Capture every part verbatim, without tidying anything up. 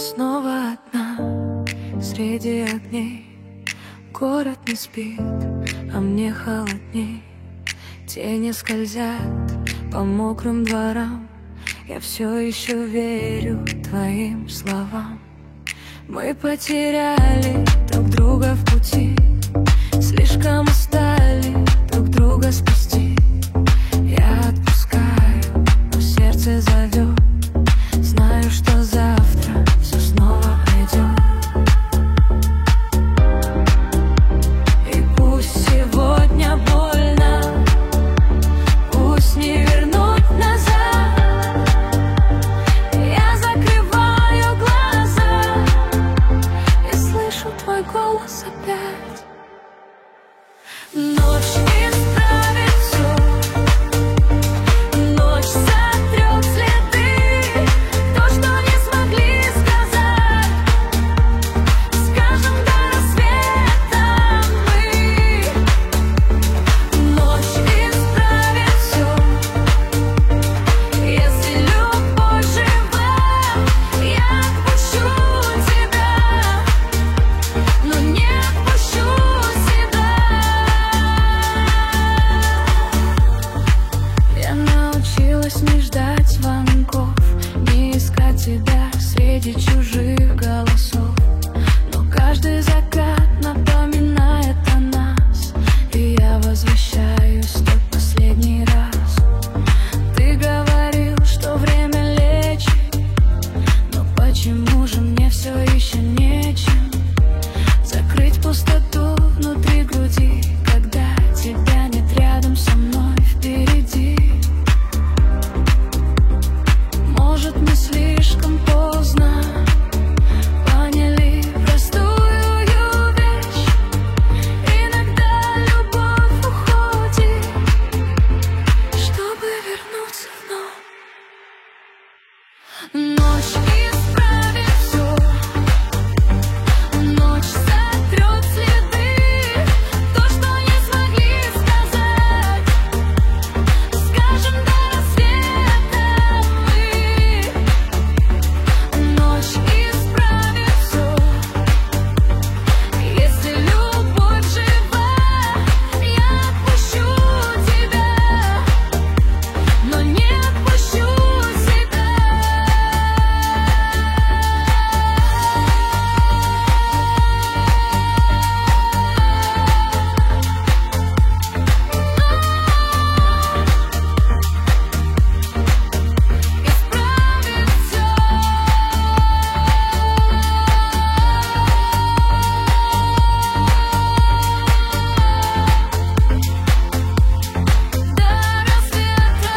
снова одна среди огней. Город не спит, а мне холодней. Тени скользят по мокрым дворам. Я все еще верю твоим словам. Мы потеряли друг друга в пути, слишком устали друг друга спасти. Я отпускаю, но сердце зовет. Знаю, что завтра все снова придет. И пусть сегодня больно, пусть не вернуть назад. Я закрываю глаза и слышу твой голос опять. Ночь исправит все, ночь сотрет следы. То, что не смогли сказать, скажем до рассвета мы. Ночь исправит все, если любовь жива. Я отпущу тебя, но не отпущу себя. Я научилась не ждать звонков, не искать тебя среди чужих голосов. Но каждый закат напоминает о нас, и я возвращаюсь в тот последний раз. Ты говорил, что время лечит, но почему же мне все еще нечем закрыть пустоту внутри груди, когда тебя нет рядом со мной впереди? Может, мы слишком поздно поняли простую вещь. Иногда любовь уходит, чтобы вернуться вновь. Ночь исправит все, ночь сотрет следы. То, что не смогли сказать, скажем до рассвета мы. Ночь исправит все, если любовь жива. Я отпущу тебя, но не отпущу себя. Исправит все. До рассвета.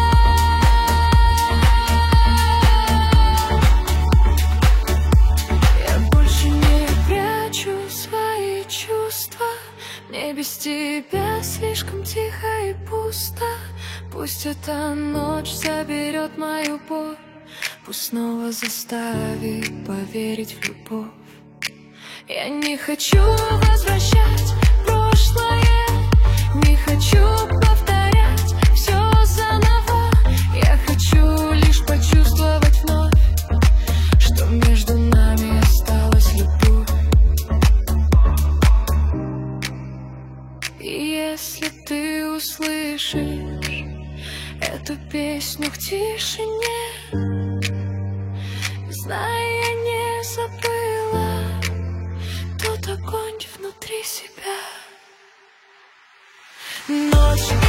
Я больше не прячу свои чувства. Мне без тебя слишком тихо и пусто. Пусть эта ночь заберет мою боль, пусть снова заставит поверить в любовь. Я не хочу возвращать прошлое, не хочу повторять все заново. Я хочу лишь почувствовать вновь, что между нами осталась любовь. И если ты услышишь эту песню в тишине, знай, я не забыла тот огонь внутри себя. Ночь